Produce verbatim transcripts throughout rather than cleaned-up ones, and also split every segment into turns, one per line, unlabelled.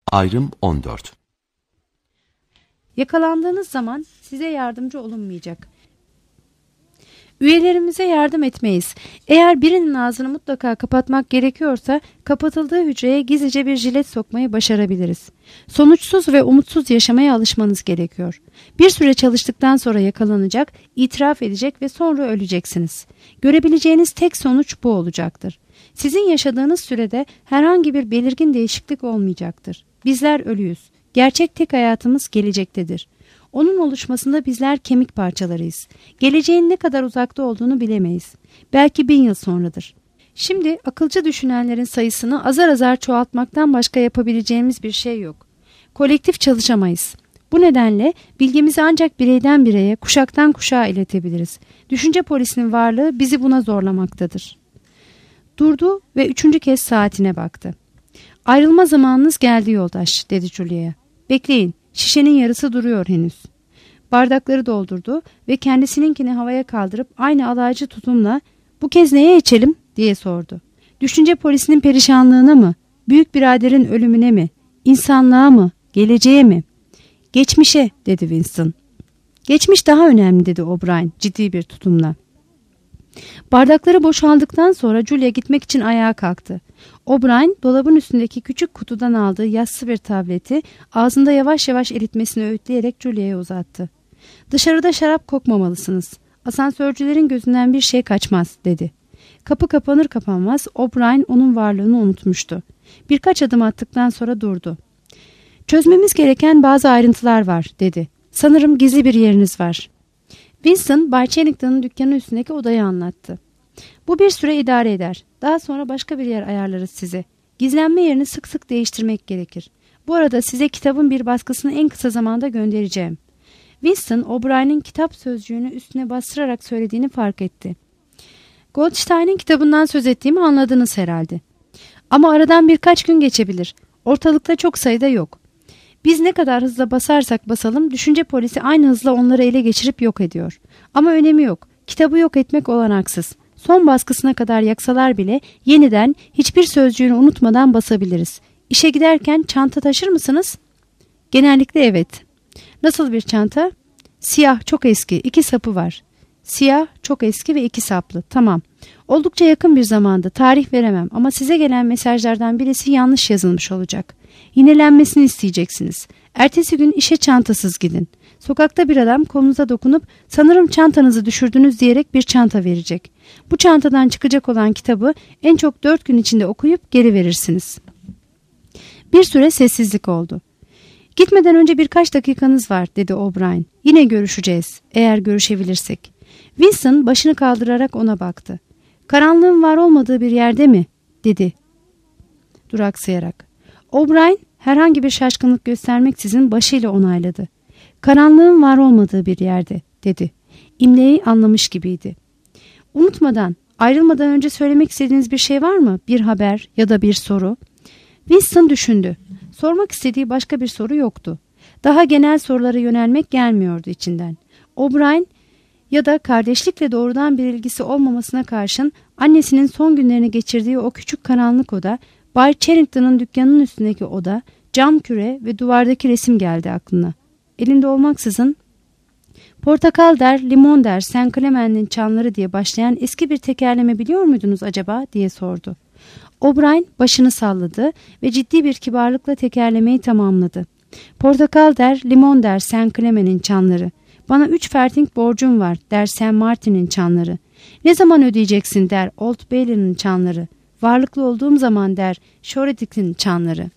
Ayrım on dört.
Yakalandığınız zaman size yardımcı olunmayacak. Üyelerimize yardım etmeyiz. Eğer birinin ağzını mutlaka kapatmak gerekiyorsa kapatıldığı hücreye gizlice bir jilet sokmayı başarabiliriz. Sonuçsuz ve umutsuz yaşamaya alışmanız gerekiyor. Bir süre çalıştıktan sonra yakalanacak, itiraf edecek ve sonra öleceksiniz. Görebileceğiniz tek sonuç bu olacaktır. Sizin yaşadığınız sürede herhangi bir belirgin değişiklik olmayacaktır. Bizler ölüyüz. Gerçek tek hayatımız gelecektedir. Onun oluşmasında bizler kemik parçalarıyız. Geleceğin ne kadar uzakta olduğunu bilemeyiz. Belki bin yıl sonradır. Şimdi akılcı düşünenlerin sayısını azar azar çoğaltmaktan başka yapabileceğimiz bir şey yok. Kolektif çalışamayız. Bu nedenle bilgimizi ancak bireyden bireye, kuşaktan kuşağa iletebiliriz. Düşünce polisinin varlığı bizi buna zorlamaktadır. Durdu ve üçüncü kez saatine baktı. Ayrılma zamanınız geldi yoldaş, dedi Julia'ya. Bekleyin, şişenin yarısı duruyor henüz. Bardakları doldurdu ve kendisininkini havaya kaldırıp aynı alaycı tutumla bu kez neye içelim diye sordu. Düşünce polisinin perişanlığına mı? Büyük biraderin ölümüne mi? İnsanlığa mı? Geleceğe mi? Geçmişe, dedi Winston. Geçmiş daha önemli, dedi O'Brien ciddi bir tutumla. Bardakları boşaldıktan sonra Julia gitmek için ayağa kalktı. O'Brien dolabın üstündeki küçük kutudan aldığı yassı bir tableti ağzında yavaş yavaş eritmesini öğütleyerek Julia'ya uzattı. Dışarıda şarap kokmamalısınız. Asansörcülerin gözünden bir şey kaçmaz, dedi. Kapı kapanır kapanmaz O'Brien onun varlığını unutmuştu. Birkaç adım attıktan sonra durdu. Çözmemiz gereken bazı ayrıntılar var, dedi. Sanırım gizli bir yeriniz var. Winston, Bay Chennington'ın dükkanı üstündeki odayı anlattı. Bu bir süre idare eder. Daha sonra başka bir yer ayarlarız size. Gizlenme yerini sık sık değiştirmek gerekir. Bu arada size kitabın bir baskısını en kısa zamanda göndereceğim. Winston, O'Brien'in kitap sözcüğünü üstüne bastırarak söylediğini fark etti. Goldstein'in kitabından söz ettiğimi anladınız herhalde. Ama aradan birkaç gün geçebilir. Ortalıkta çok sayıda yok. Biz ne kadar hızla basarsak basalım düşünce polisi aynı hızla onları ele geçirip yok ediyor. Ama önemi yok. Kitabı yok etmek olanaksız. Son baskısına kadar yaksalar bile yeniden hiçbir sözcüğünü unutmadan basabiliriz. İşe giderken çanta taşır mısınız? Genellikle evet. Nasıl bir çanta? Siyah, çok eski, iki sapı var. Siyah, çok eski ve iki saplı. Tamam. Oldukça yakın bir zamanda, tarih veremem ama size gelen mesajlardan birisi yanlış yazılmış olacak. Yinelenmesini isteyeceksiniz. Ertesi gün işe çantasız gidin. Sokakta bir adam kolunuza dokunup sanırım çantanızı düşürdünüz diyerek bir çanta verecek. Bu çantadan çıkacak olan kitabı en çok dört gün içinde okuyup geri verirsiniz. Bir süre sessizlik oldu. Gitmeden önce birkaç dakikanız var, dedi O'Brien. Yine görüşeceğiz, eğer görüşebilirsek. Winston başını kaldırarak ona baktı. Karanlığın var olmadığı bir yerde mi? dedi duraksayarak. O'Brien herhangi bir şaşkınlık göstermeksizin başıyla onayladı. Karanlığın var olmadığı bir yerde, dedi. İmleyi anlamış gibiydi. Unutmadan, ayrılmadan önce söylemek istediğiniz bir şey var mı? Bir haber ya da bir soru? Winston düşündü. Sormak istediği başka bir soru yoktu. Daha genel sorulara yönelmek gelmiyordu içinden. O'Brien ya da kardeşlikle doğrudan bir ilgisi olmamasına karşın annesinin son günlerini geçirdiği o küçük karanlık oda, Bay Chennington'ın dükkanının üstündeki oda, cam küre ve duvardaki resim geldi aklına. Elinde olmaksızın portakal der, limon der, Saint Clement'in çanları diye başlayan eski bir tekerleme biliyor muydunuz acaba diye sordu. O'Brien başını salladı ve ciddi bir kibarlıkla tekerlemeyi tamamladı. Portakal der, limon der, Saint Clement'in çanları. Bana üç ferting borcum var der, Saint Martin'in çanları. Ne zaman ödeyeceksin der, Old Bailey'nin çanları. Varlıklı olduğum zaman der, Shoreditch'in çanları.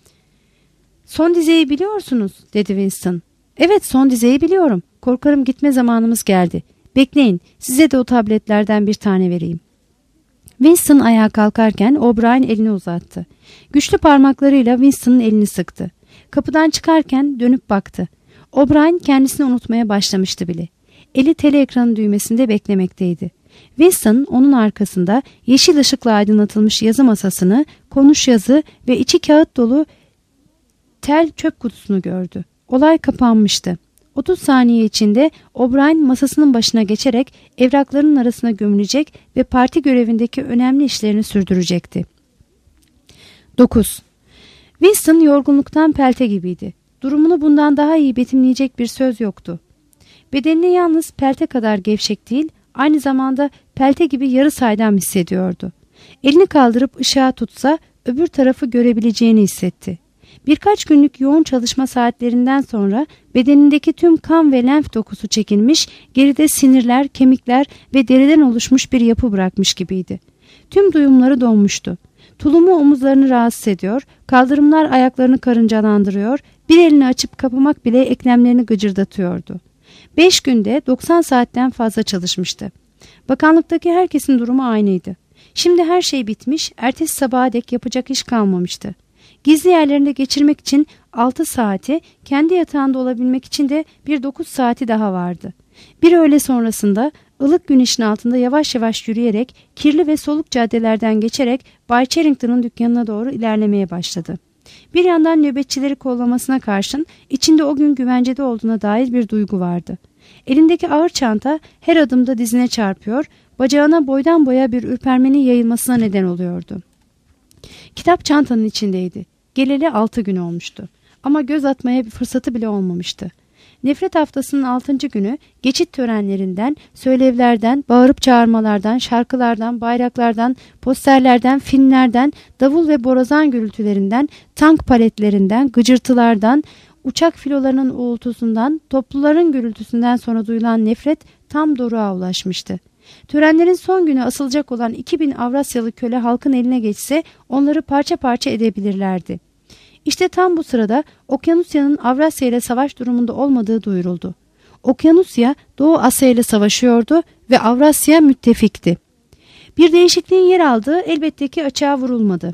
Son dizeyi biliyorsunuz, dedi Winston. Evet, son dizeyi biliyorum. Korkarım gitme zamanımız geldi. Bekleyin, size de o tabletlerden bir tane vereyim. Winston ayağa kalkarken O'Brien elini uzattı. Güçlü parmaklarıyla Winston'ın elini sıktı. Kapıdan çıkarken dönüp baktı. O'Brien kendisini unutmaya başlamıştı bile. Eli teleekranın düğmesinde beklemekteydi. Winston onun arkasında yeşil ışıkla aydınlatılmış yazı masasını, konuş yazı ve içi kağıt dolu tel çöp kutusunu gördü. Olay kapanmıştı. otuz saniye içinde O'Brien masasının başına geçerek evraklarının arasına gömülecek ve parti görevindeki önemli işlerini sürdürecekti. dokuz. Winston yorgunluktan pelte gibiydi. Durumunu bundan daha iyi betimleyecek bir söz yoktu. Bedenini yalnız pelte kadar gevşek değil, aynı zamanda pelte gibi yarı saydam hissediyordu. Elini kaldırıp ışığa tutsa öbür tarafı görebileceğini hissetti. Birkaç günlük yoğun çalışma saatlerinden sonra bedenindeki tüm kan ve lenf dokusu çekilmiş, geride sinirler, kemikler ve deriden oluşmuş bir yapı bırakmış gibiydi. Tüm duyumları donmuştu. Tulumu omuzlarını rahatsız ediyor, kaldırımlar ayaklarını karıncalandırıyor, bir elini açıp kapamak bile eklemlerini gıcırdatıyordu. Beş günde doksan saatten fazla çalışmıştı. Bakanlıktaki herkesin durumu aynıydı. Şimdi her şey bitmiş, ertesi sabaha dek yapacak iş kalmamıştı. Gizli yerlerinde geçirmek için altı saati, kendi yatağında olabilmek için de bir dokuz saati daha vardı. Bir öğle sonrasında ılık güneşin altında yavaş yavaş yürüyerek, kirli ve soluk caddelerden geçerek Bay Charrington'ın dükkanına doğru ilerlemeye başladı. Bir yandan nöbetçileri kollamasına karşın içinde o gün güvencede olduğuna dair bir duygu vardı. Elindeki ağır çanta her adımda dizine çarpıyor, bacağına boydan boya bir ürpermenin yayılmasına neden oluyordu. Kitap çantanın içindeydi. Geleli altı gün olmuştu. Ama göz atmaya bir fırsatı bile olmamıştı. Nefret haftasının altıncı günü geçit törenlerinden, söylevlerden, bağırıp çağırmalardan, şarkılardan, bayraklardan, posterlerden, filmlerden, davul ve borazan gürültülerinden, tank paletlerinden, gıcırtılardan, uçak filolarının uğultusundan, topluların gürültüsünden sonra duyulan nefret tam doruğa ulaşmıştı. Törenlerin son günü asılacak olan iki bin Avrasyalı köle halkın eline geçse onları parça parça edebilirlerdi. İşte tam bu sırada Okyanusya'nın Avrasya ile savaş durumunda olmadığı duyuruldu. Okyanusya Doğu Asya ile savaşıyordu ve Avrasya müttefikti. Bir değişikliğin yer aldığı elbette ki açığa vurulmadı.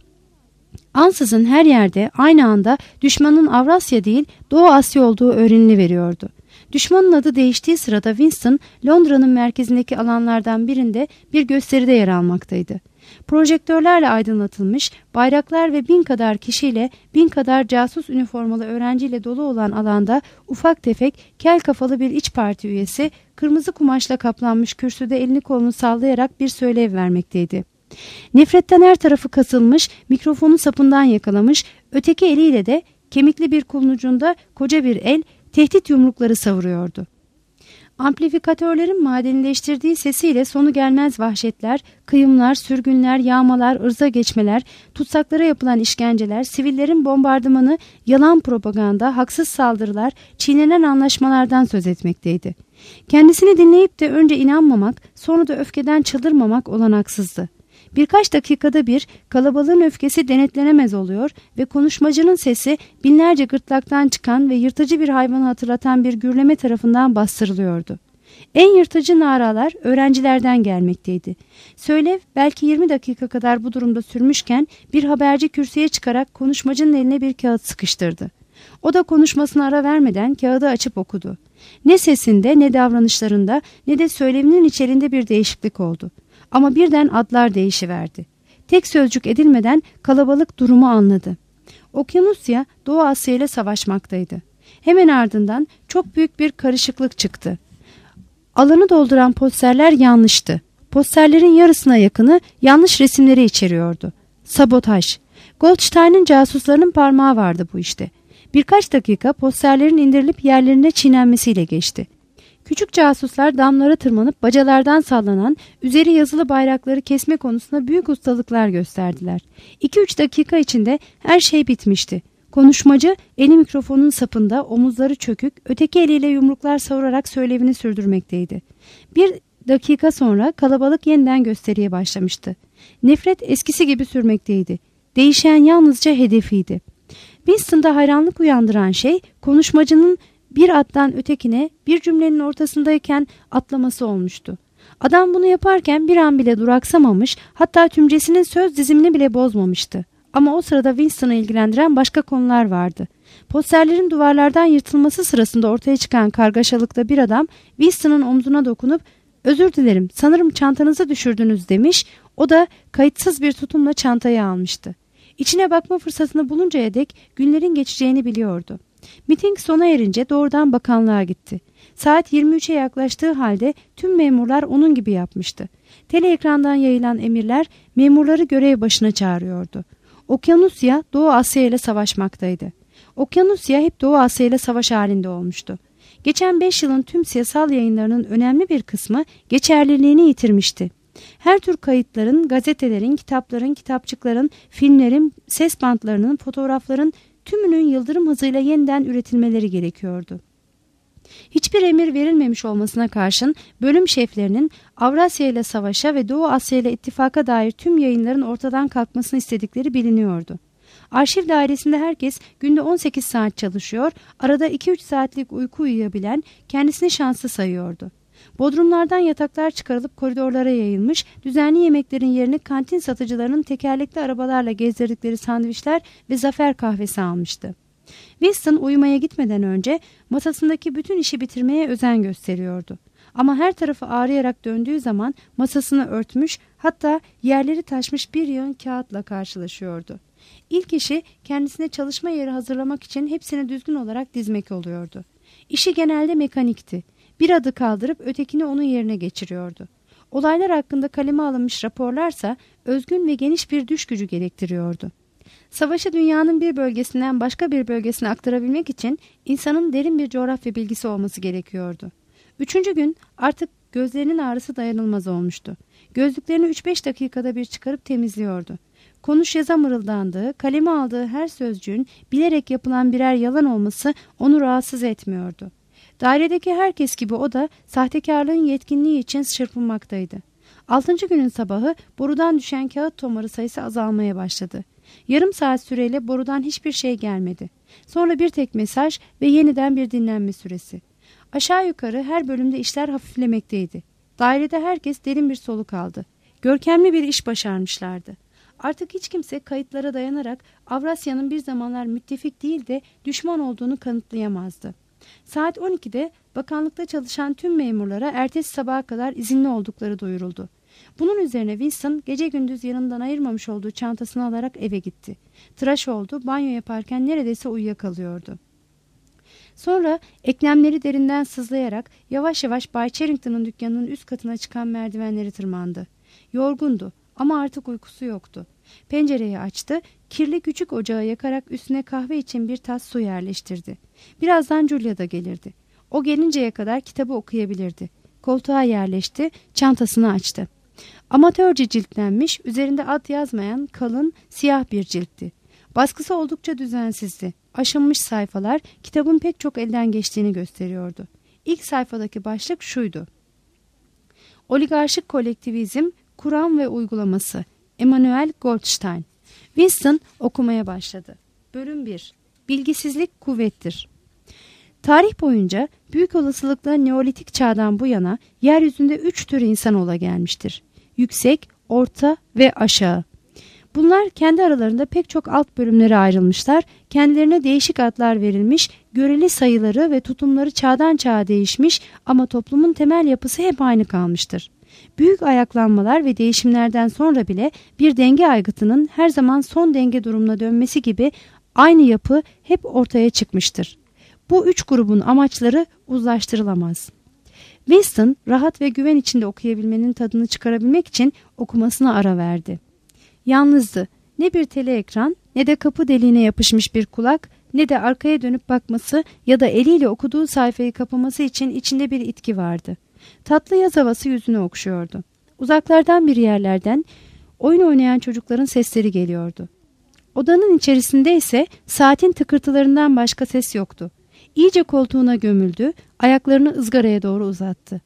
Ansızın her yerde aynı anda düşmanın Avrasya değil Doğu Asya olduğu öğreniliveriyordu. Düşmanın adı değiştiği sırada Winston, Londra'nın merkezindeki alanlardan birinde bir gösteride yer almaktaydı. Projektörlerle aydınlatılmış, bayraklar ve bin kadar kişiyle, bin kadar casus üniformalı öğrenciyle dolu olan alanda ufak tefek, kel kafalı bir iç parti üyesi, kırmızı kumaşla kaplanmış kürsüde elini kolunu sallayarak bir söylev vermekteydi. Nefretten her tarafı kasılmış, mikrofonu sapından yakalamış, öteki eliyle de kemikli bir kolun ucunda koca bir el, tehdit yumrukları savuruyordu. Amplifikatörlerin madenileştirdiği sesiyle sonu gelmez vahşetler, kıyımlar, sürgünler, yağmalar, ırza geçmeler, tutsaklara yapılan işkenceler, sivillerin bombardımanı, yalan propaganda, haksız saldırılar, çiğnenen anlaşmalardan söz etmekteydi. Kendisini dinleyip de önce inanmamak, sonra da öfkeden çıldırmamak olanaksızdı. Birkaç dakikada bir kalabalığın öfkesi denetlenemez oluyor ve konuşmacının sesi binlerce gırtlaktan çıkan ve yırtıcı bir hayvanı hatırlatan bir gürleme tarafından bastırılıyordu. En yırtıcı naralar öğrencilerden gelmekteydi. Söylev belki yirmi dakika kadar bu durumda sürmüşken bir haberci kürsüye çıkarak konuşmacının eline bir kağıt sıkıştırdı. O da konuşmasına ara vermeden kağıdı açıp okudu. Ne sesinde, ne davranışlarında, ne de söylevinin içeriğinde bir değişiklik oldu. Ama birden adlar değişiverdi. Tek sözcük edilmeden kalabalık durumu anladı. Okyanusya Doğu Asya ile savaşmaktaydı. Hemen ardından çok büyük bir karışıklık çıktı. Alanı dolduran posterler yanlıştı. Posterlerin yarısına yakını yanlış resimleri içeriyordu. Sabotaj. Goldstein'in casuslarının parmağı vardı bu işte. Birkaç dakika posterlerin indirilip yerlerine çiğnenmesiyle geçti. Küçük casuslar damlara tırmanıp bacalardan sallanan, üzeri yazılı bayrakları kesme konusunda büyük ustalıklar gösterdiler. iki üç dakika içinde her şey bitmişti. Konuşmacı eli mikrofonun sapında, omuzları çökük, öteki eliyle yumruklar savurarak söylevini sürdürmekteydi. Bir dakika sonra kalabalık yeniden gösteriye başlamıştı. Nefret eskisi gibi sürmekteydi. Değişen yalnızca hedefiydi. Winston'da hayranlık uyandıran şey konuşmacının bir attan ötekine bir cümlenin ortasındayken atlaması olmuştu. Adam bunu yaparken bir an bile duraksamamış, hatta tümcesinin söz dizimini bile bozmamıştı. Ama o sırada Winston'ı ilgilendiren başka konular vardı. Posterlerin duvarlardan yırtılması sırasında ortaya çıkan kargaşalıkta bir adam Winston'ın omzuna dokunup "Özür dilerim, sanırım çantanızı düşürdünüz" demiş. O da kayıtsız bir tutumla çantayı almıştı. İçine bakma fırsatını buluncaya dek günlerin geçeceğini biliyordu. Miting sona erince doğrudan bakanlığa gitti. Saat yirmi üçe yaklaştığı halde tüm memurlar onun gibi yapmıştı. Tele ekrandan yayılan emirler memurları görev başına çağırıyordu. Okyanusya Doğu Asya ile savaşmaktaydı. Okyanusya hep Doğu Asya ile savaş halinde olmuştu. Geçen beş yılın tüm siyasal yayınlarının önemli bir kısmı geçerliliğini yitirmişti. Her tür kayıtların, gazetelerin, kitapların, kitapçıkların, filmlerin, ses bantlarının, fotoğrafların tümünün yıldırım hızıyla yeniden üretilmeleri gerekiyordu. Hiçbir emir verilmemiş olmasına karşın bölüm şeflerinin Avrasya ile savaşa ve Doğu Asya ile ittifaka dair tüm yayınların ortadan kalkmasını istedikleri biliniyordu. Arşiv dairesinde herkes günde on sekiz saat çalışıyor, arada iki üç saatlik uyku uyuyabilen kendisini şanslı sayıyordu. Bodrumlardan yataklar çıkarılıp koridorlara yayılmış, düzenli yemeklerin yerini kantin satıcılarının tekerlekli arabalarla gezdirdikleri sandviçler ve zafer kahvesi almıştı. Winston uyumaya gitmeden önce masasındaki bütün işi bitirmeye özen gösteriyordu. Ama her tarafı ağrıyarak döndüğü zaman masasını örtmüş, hatta yerleri taşmış bir yığın kağıtla karşılaşıyordu. İlk işi kendisine çalışma yeri hazırlamak için hepsini düzgün olarak dizmek oluyordu. İşi genelde mekanikti. Bir adı kaldırıp ötekini onun yerine geçiriyordu. Olaylar hakkında kaleme alınmış raporlarsa özgün ve geniş bir düş gücü gerektiriyordu. Savaşı dünyanın bir bölgesinden başka bir bölgesine aktarabilmek için insanın derin bir coğrafya bilgisi olması gerekiyordu. Üçüncü gün artık gözlerinin ağrısı dayanılmaz olmuştu. Gözlüklerini üç beş dakikada bir çıkarıp temizliyordu. Konuş yaza mırıldandığı, kaleme aldığı her sözcüğün bilerek yapılan birer yalan olması onu rahatsız etmiyordu. Dairedeki herkes gibi o da sahtekarlığın yetkinliği için çırpınmaktaydı. Altıncı günün sabahı borudan düşen kağıt tomarı sayısı azalmaya başladı. Yarım saat süreyle borudan hiçbir şey gelmedi. Sonra bir tek mesaj ve yeniden bir dinlenme süresi. Aşağı yukarı her bölümde işler hafiflemekteydi. Dairede herkes derin bir soluk aldı. Görkemli bir iş başarmışlardı. Artık hiç kimse kayıtlara dayanarak Avrasya'nın bir zamanlar müttefik değil de düşman olduğunu kanıtlayamazdı. Saat on ikide bakanlıkta çalışan tüm memurlara ertesi sabaha kadar izinli oldukları duyuruldu. Bunun üzerine Winston gece gündüz yanından ayırmamış olduğu çantasını alarak eve gitti. Tıraş oldu, banyo yaparken neredeyse uyuyakalıyordu. Sonra eklemleri derinden sızlayarak yavaş yavaş Bay Charrington'ın dükkanının üst katına çıkan merdivenleri tırmandı. Yorgundu ama artık uykusu yoktu. Pencereyi açtı, kirli küçük ocağı yakarak üstüne kahve için bir tas su yerleştirdi. Birazdan Julia da gelirdi. O gelinceye kadar kitabı okuyabilirdi. Koltuğa yerleşti, çantasını açtı. Amatörce ciltlenmiş, üzerinde ad yazmayan kalın, siyah bir ciltti. Baskısı oldukça düzensizdi. Aşınmış sayfalar kitabın pek çok elden geçtiğini gösteriyordu. İlk sayfadaki başlık şuydu: Oligarşik kolektivizm, kuram ve uygulaması. Emanuel Goldstein. Winston okumaya başladı. Bölüm bir. Bilgisizlik kuvvettir. Tarih boyunca büyük olasılıkla Neolitik çağdan bu yana yeryüzünde üç tür insan ola gelmiştir. Yüksek, orta ve aşağı. Bunlar kendi aralarında pek çok alt bölümlere ayrılmışlar, kendilerine değişik adlar verilmiş, göreli sayıları ve tutumları çağdan çağa değişmiş ama toplumun temel yapısı hep aynı kalmıştır. Büyük ayaklanmalar ve değişimlerden sonra bile bir denge aygıtının her zaman son denge durumuna dönmesi gibi aynı yapı hep ortaya çıkmıştır. Bu üç grubun amaçları uzlaştırılamaz. Winston rahat ve güven içinde okuyabilmenin tadını çıkarabilmek için okumasına ara verdi. Yalnızdı. Ne bir teleekran, ne de kapı deliğine yapışmış bir kulak, ne de arkaya dönüp bakması ya da eliyle okuduğu sayfayı kapaması için içinde bir itki vardı. Tatlı yaz havası yüzünü okşuyordu. Uzaklardan bir yerlerden oyun oynayan çocukların sesleri geliyordu. Odanın içerisinde ise saatin tıkırtılarından başka ses yoktu. İyice koltuğuna gömüldü, ayaklarını ızgaraya doğru uzattı.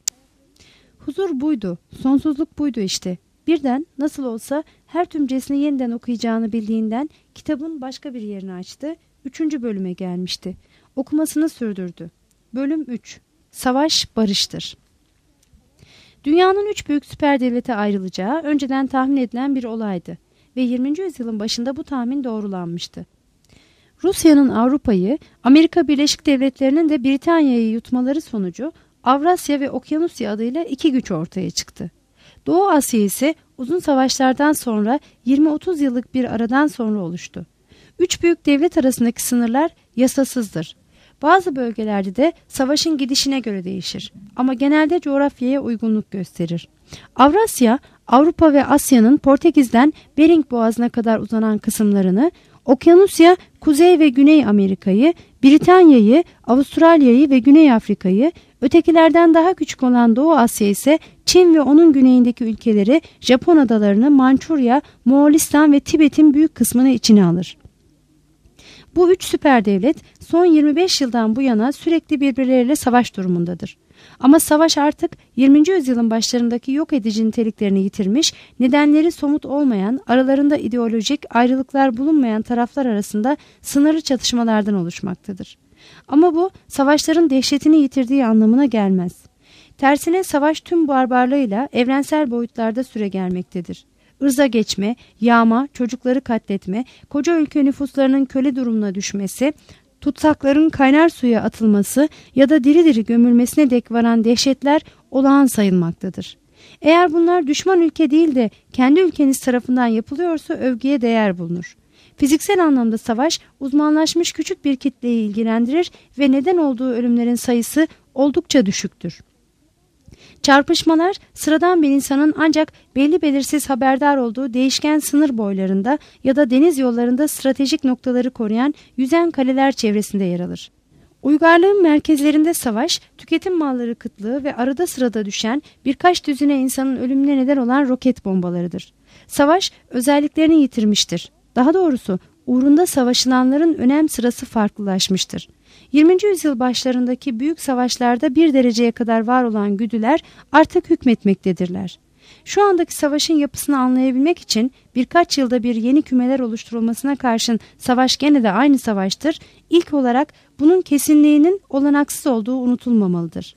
Huzur buydu, sonsuzluk buydu işte. Birden nasıl olsa her tümcesini yeniden okuyacağını bildiğinden kitabın başka bir yerini açtı, üçüncü bölüme gelmişti. Okumasını sürdürdü. Bölüm üç. Savaş barıştır. Dünyanın üç büyük süper devlete ayrılacağı önceden tahmin edilen bir olaydı ve yirminci yüzyılın başında bu tahmin doğrulanmıştı. Rusya'nın Avrupa'yı, Amerika Birleşik Devletleri'nin de Britanya'yı yutmaları sonucu Avrasya ve Okyanusya adıyla iki güç ortaya çıktı. Doğu Asya ise uzun savaşlardan sonra yirmi otuz yıllık bir aradan sonra oluştu. Üç büyük devlet arasındaki sınırlar yasasızdır. Bazı bölgelerde de savaşın gidişine göre değişir ama genelde coğrafyaya uygunluk gösterir. Avrasya Avrupa ve Asya'nın Portekiz'den Bering Boğazı'na kadar uzanan kısımlarını, Okyanusya, Kuzey ve Güney Amerika'yı, Britanya'yı, Avustralya'yı ve Güney Afrika'yı, ötekilerden daha küçük olan Doğu Asya ise Çin ve onun güneyindeki ülkeleri, Japon adalarını, Mançurya, Moğolistan ve Tibet'in büyük kısmını içine alır. Bu üç süper devlet son yirmi beş yıldan bu yana sürekli birbirleriyle savaş durumundadır. Ama savaş artık yirminci yüzyılın başlarındaki yok edici niteliklerini yitirmiş, nedenleri somut olmayan, aralarında ideolojik ayrılıklar bulunmayan taraflar arasında sınırlı çatışmalardan oluşmaktadır. Ama bu savaşların dehşetini yitirdiği anlamına gelmez. Tersine savaş tüm barbarlığıyla evrensel boyutlarda süre gelmektedir. Irza geçme, yağma, çocukları katletme, koca ülke nüfuslarının köle durumuna düşmesi, tutsakların kaynar suya atılması ya da diri diri gömülmesine dek varan dehşetler olağan sayılmaktadır. Eğer bunlar düşman ülke değil de kendi ülkeniz tarafından yapılıyorsa övgüye değer bulunur. Fiziksel anlamda savaş uzmanlaşmış küçük bir kitleyi ilgilendirir ve neden olduğu ölümlerin sayısı oldukça düşüktür. Çarpışmalar sıradan bir insanın ancak belli belirsiz haberdar olduğu değişken sınır boylarında ya da deniz yollarında stratejik noktaları koruyan yüzen kaleler çevresinde yer alır. Uygarlığın merkezlerinde savaş, tüketim malları kıtlığı ve arada sırada düşen birkaç düzine insanın ölümüne neden olan roket bombalarıdır. Savaş özelliklerini yitirmiştir. Daha doğrusu uğrunda savaşılanların önem sırası farklılaşmıştır. yirminci yüzyıl başlarındaki büyük savaşlarda bir dereceye kadar var olan güdüler artık hükmetmektedirler. Şu andaki savaşın yapısını anlayabilmek için birkaç yılda bir yeni kümeler oluşturulmasına karşın savaş gene de aynı savaştır. İlk olarak bunun kesinliğinin olanaksız olduğu unutulmamalıdır.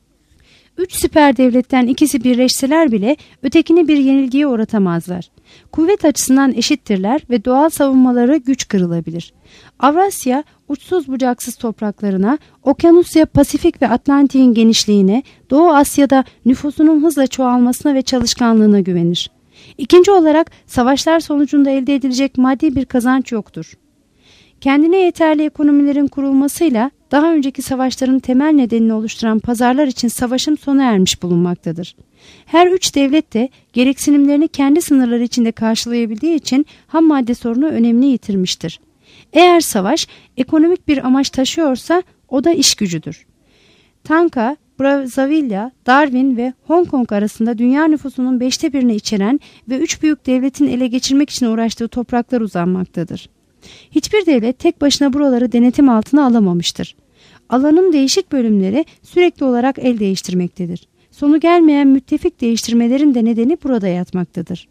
Üç süper devletten ikisi birleşseler bile ötekini bir yenilgiye uğratamazlar. Kuvvet açısından eşittirler ve doğal savunmaları güç kırılabilir. Avrasya uçsuz bucaksız topraklarına, Okyanusya, Pasifik ve Atlantik'in genişliğine, Doğu Asya'da nüfusunun hızla çoğalmasına ve çalışkanlığına güvenir. İkinci olarak savaşlar sonucunda elde edilecek maddi bir kazanç yoktur. Kendine yeterli ekonomilerin kurulmasıyla daha önceki savaşların temel nedenini oluşturan pazarlar için savaşın sona ermiş bulunmaktadır. Her üç devlet de gereksinimlerini kendi sınırları içinde karşılayabildiği için ham madde sorunu önemini yitirmiştir. Eğer savaş ekonomik bir amaç taşıyorsa o da iş gücüdür. Tanka, Brazzaville, Darwin ve Hong Kong arasında dünya nüfusunun beşte birini içeren ve üç büyük devletin ele geçirmek için uğraştığı topraklar uzanmaktadır. Hiçbir devlet tek başına buraları denetim altına alamamıştır. Alanın değişik bölümleri sürekli olarak el değiştirmektedir. Sonu gelmeyen müttefik değiştirmelerin de nedeni burada yatmaktadır.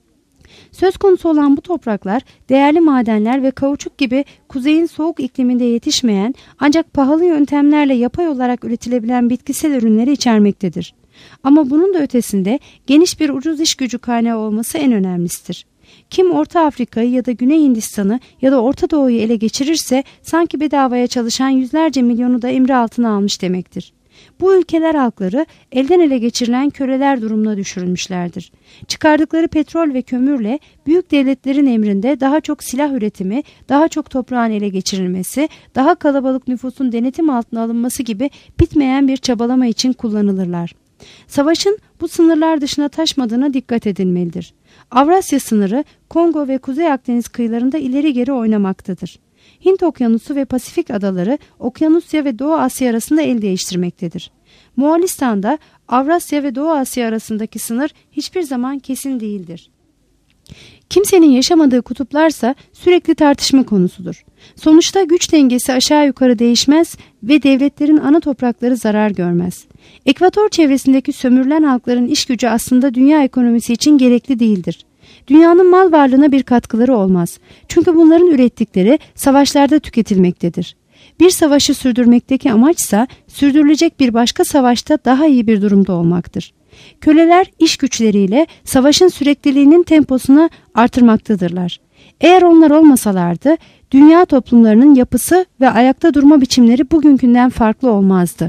Söz konusu olan bu topraklar değerli madenler ve kauçuk gibi kuzeyin soğuk ikliminde yetişmeyen ancak pahalı yöntemlerle yapay olarak üretilebilen bitkisel ürünleri içermektedir. Ama bunun da ötesinde geniş bir ucuz iş gücü kaynağı olması en önemlisidir. Kim Orta Afrika'yı ya da Güney Hindistan'ı ya da Orta Doğu'yu ele geçirirse sanki bedavaya çalışan yüzlerce milyonu da emri altına almış demektir. Bu ülkeler halkları elden ele geçirilen köleler durumuna düşürülmüşlerdir. Çıkardıkları petrol ve kömürle büyük devletlerin emrinde daha çok silah üretimi, daha çok toprağın ele geçirilmesi, daha kalabalık nüfusun denetim altına alınması gibi bitmeyen bir çabalama için kullanılırlar. Savaşın bu sınırlar dışına taşmadığına dikkat edilmelidir. Avrasya sınırı Kongo ve Kuzey Akdeniz kıyılarında ileri geri oynamaktadır. Hint Okyanusu ve Pasifik adaları Okyanusya ve Doğu Asya arasında el değiştirmektedir. Moğolistan'da Avrasya ve Doğu Asya arasındaki sınır hiçbir zaman kesin değildir. Kimsenin yaşamadığı kutuplarsa sürekli tartışma konusudur. Sonuçta güç dengesi aşağı yukarı değişmez ve devletlerin ana toprakları zarar görmez. Ekvator çevresindeki sömürülen halkların iş gücü aslında dünya ekonomisi için gerekli değildir. Dünyanın mal varlığına bir katkıları olmaz. Çünkü bunların ürettikleri savaşlarda tüketilmektedir. Bir savaşı sürdürmekteki amaçsa sürdürülecek bir başka savaşta daha iyi bir durumda olmaktır. Köleler iş güçleriyle savaşın sürekliliğinin temposunu artırmaktadırlar. Eğer onlar olmasalardı dünya toplumlarının yapısı ve ayakta durma biçimleri bugünkünden farklı olmazdı.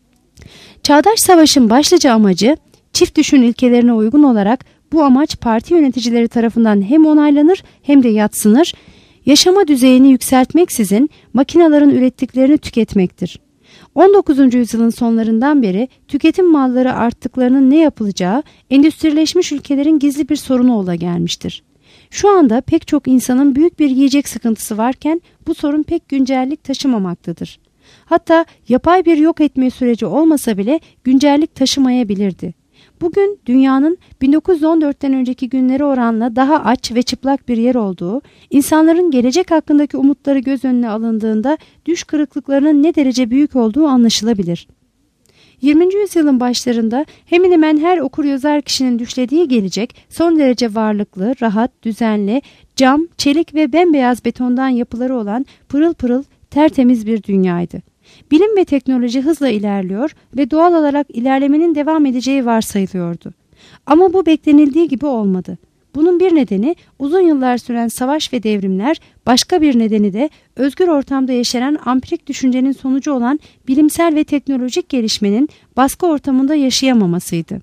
Çağdaş savaşın başlıca amacı çift düşün ilkelerine uygun olarak bu amaç parti yöneticileri tarafından hem onaylanır hem de yadsınır, yaşama düzeyini yükseltmeksizin makinelerin ürettiklerini tüketmektir. on dokuzuncu yüzyılın sonlarından beri tüketim malları arttıklarının ne yapılacağı endüstrileşmiş ülkelerin gizli bir sorunu ola gelmiştir. Şu anda pek çok insanın büyük bir yiyecek sıkıntısı varken bu sorun pek güncellik taşımamaktadır. Hatta yapay bir yok etme süreci olmasa bile güncellik taşımayabilirdi. Bugün dünyanın bin dokuz yüz on dörtten önceki günleri oranla daha aç ve çıplak bir yer olduğu, insanların gelecek hakkındaki umutları göz önüne alındığında düş kırıklıklarının ne derece büyük olduğu anlaşılabilir. yirminci yüzyılın başlarında hemen hemen her okuryazar kişinin düşlediği gelecek son derece varlıklı, rahat, düzenli, cam, çelik ve bembeyaz betondan yapıları olan pırıl pırıl tertemiz bir dünyaydı. Bilim ve teknoloji hızla ilerliyor ve doğal olarak ilerlemenin devam edeceği varsayılıyordu. Ama bu beklenildiği gibi olmadı. Bunun bir nedeni uzun yıllar süren savaş ve devrimler, başka bir nedeni de özgür ortamda yeşeren ampirik düşüncenin sonucu olan bilimsel ve teknolojik gelişmenin baskı ortamında yaşayamamasıydı.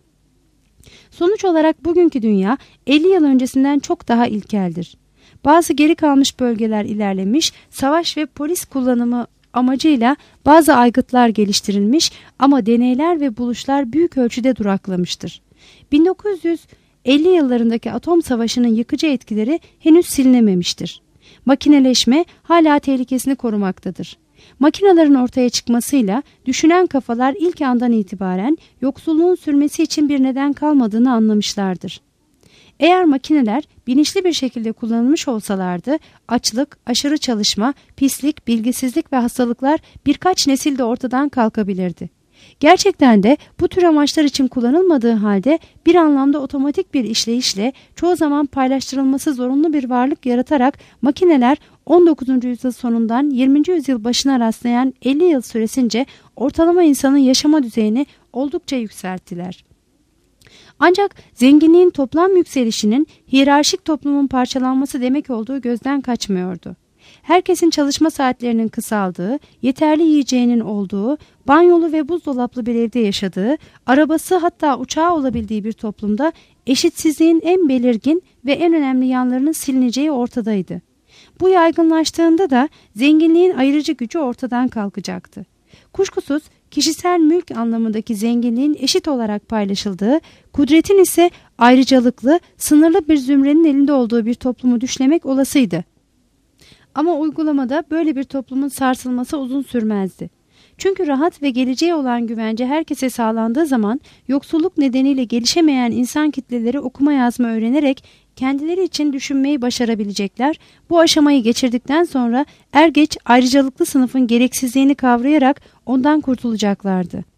Sonuç olarak bugünkü dünya elli yıl öncesinden çok daha ilkeldir. Bazı geri kalmış bölgeler ilerlemiş, savaş ve polis kullanımı amacıyla bazı aygıtlar geliştirilmiş ama deneyler ve buluşlar büyük ölçüde duraklamıştır. bin dokuz yüz elli yıllarındaki atom savaşının yıkıcı etkileri henüz silinememiştir. Makineleşme hala tehlikesini korumaktadır. Makinelerin ortaya çıkmasıyla düşünen kafalar ilk andan itibaren yoksulluğun sürmesi için bir neden kalmadığını anlamışlardır. Eğer makineler bilinçli bir şekilde kullanılmış olsalardı, açlık, aşırı çalışma, pislik, bilgisizlik ve hastalıklar birkaç nesilde ortadan kalkabilirdi. Gerçekten de bu tür amaçlar için kullanılmadığı halde bir anlamda otomatik bir işleyişle çoğu zaman paylaştırılması zorunlu bir varlık yaratarak makineler on dokuzuncu yüzyıl sonundan yirminci yüzyıl başına rastlayan elli yıl süresince ortalama insanın yaşama düzeyini oldukça yükselttiler. Ancak zenginliğin toplam yükselişinin hiyerarşik toplumun parçalanması demek olduğu gözden kaçmıyordu. Herkesin çalışma saatlerinin kısaldığı, yeterli yiyeceğinin olduğu, banyolu ve buzdolaplı bir evde yaşadığı, arabası hatta uçağı olabildiği bir toplumda eşitsizliğin en belirgin ve en önemli yanlarının silineceği ortadaydı. Bu yaygınlaştığında da zenginliğin ayırıcı gücü ortadan kalkacaktı. Kuşkusuz kişisel mülk anlamındaki zenginliğin eşit olarak paylaşıldığı, kudretin ise ayrıcalıklı, sınırlı bir zümrenin elinde olduğu bir toplumu düşlemek olasıydı. Ama uygulamada böyle bir toplumun sarsılması uzun sürmezdi. Çünkü rahat ve geleceğe olan güvence herkese sağlandığı zaman yoksulluk nedeniyle gelişemeyen insan kitleleri okuma yazma öğrenerek kendileri için düşünmeyi başarabilecekler. Bu aşamayı geçirdikten sonra er geç ayrıcalıklı sınıfın gereksizliğini kavrayarak ondan kurtulacaklardı.